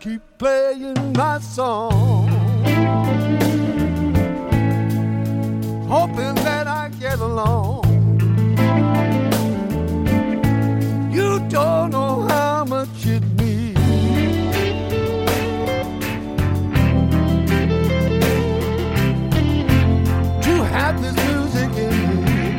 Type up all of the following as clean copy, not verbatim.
keep playing my song, hoping that I get along. You don't know how much it means to have this music in me.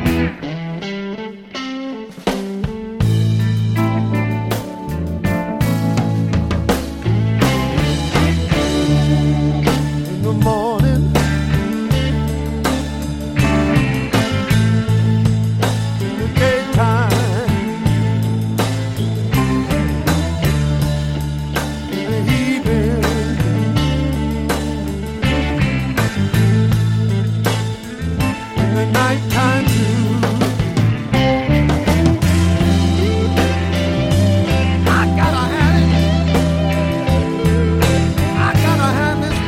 In the morning, in the daytime, in the evening, in the nighttime too. I gotta have it. I gotta have this.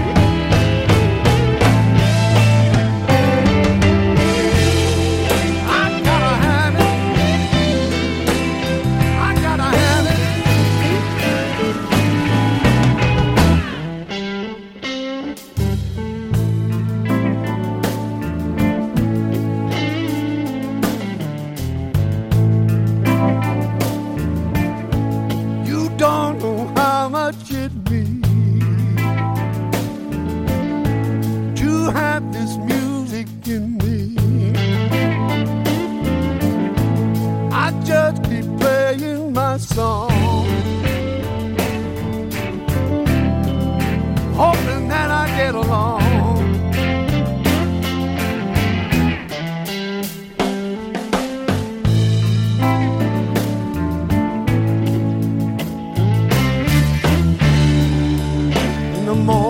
I gotta have it. I gotta have it. You don't know how much it means to have this music in me. I just keep playing my song, hoping that I get along. In the morning,